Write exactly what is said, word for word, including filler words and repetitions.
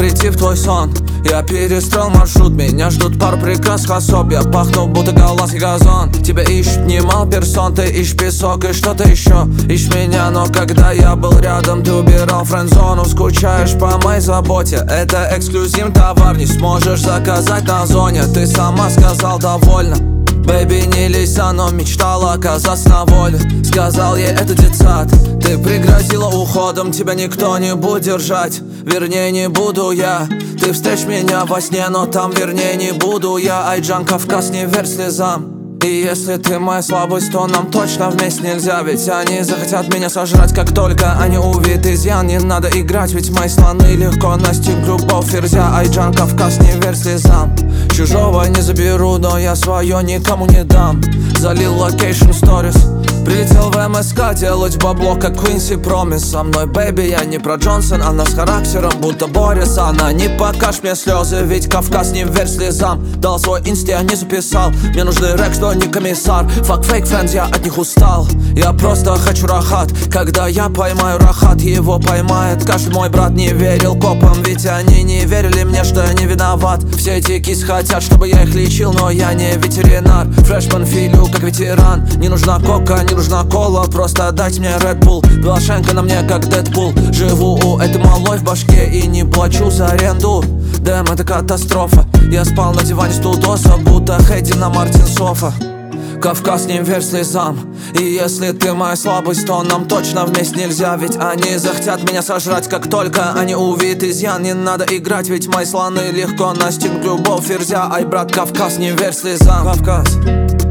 прийти в твой сон. Я перестроил маршрут, меня ждут пару прекрасных особ. Я пахну, будто голландский газон. Тебя ищут немало персон, ты ищешь песок и что-то еще. Ищешь меня, но когда я был рядом, ты убирал френд-зону. Скучаешь по моей заботе, это эксклюзивный товар. Не сможешь заказать на зоне, ты сама сказал довольно. Бэйби, не лися, но мечтала оказаться на воле. Сказал ей это детсад. Ты пригрозила уходом, тебя никто не будет держать. Вернее, не буду я. Ты встретишь меня во сне, но там вернее не буду я. Айджан, Кавказ, не верь слезам. И если ты моя слабость, то нам точно вместе нельзя. Ведь они захотят меня сожрать, как только они увидят изъян. Не надо играть, ведь мои слоны легко настиг любовь ферзя. Айджан, Кавказ, не верь слезам. Чужого не заберу, но я свое никому не дам. Залил локейшн сторис, прилетел в эм эс ка делать бабло, как Квинси Промис. Со мной, бэйби, я не про Джонсон, она с характером, будто Борис. Она не покажет мне слезы, ведь Кавказ, не верь слезам. Дал свой инст, я не записал. Мне нужны рекс, но не комиссар. Fuck fake friends, я от них устал. Я просто хочу рахат. Когда я поймаю рахат, его поймает каждый. Мой брат не верил копам, ведь они не верили мне, что я не виноват. Все эти кис хотят, чтобы я их лечил, но я не ветеринар. Фрешман филю, как ветеран. Не нужна кока, не нужна кола, просто дайте мне Red Bull. Блошенко на мне, как Дэдпул. Живу у этой малой в башке и не плачу за аренду. Дэм, это катастрофа. Я спал на диване студоса, будто Хэдди на Мартин Софа. Кавказ, не верь слезам. И если ты моя слабость, то нам точно вместе нельзя. Ведь они захотят меня сожрать, как только они увидят изъян. Не надо играть, ведь мои слоны легко настигнут любовь ферзя. Ай, брат, Кавказ, не верь слезам. Кавказ.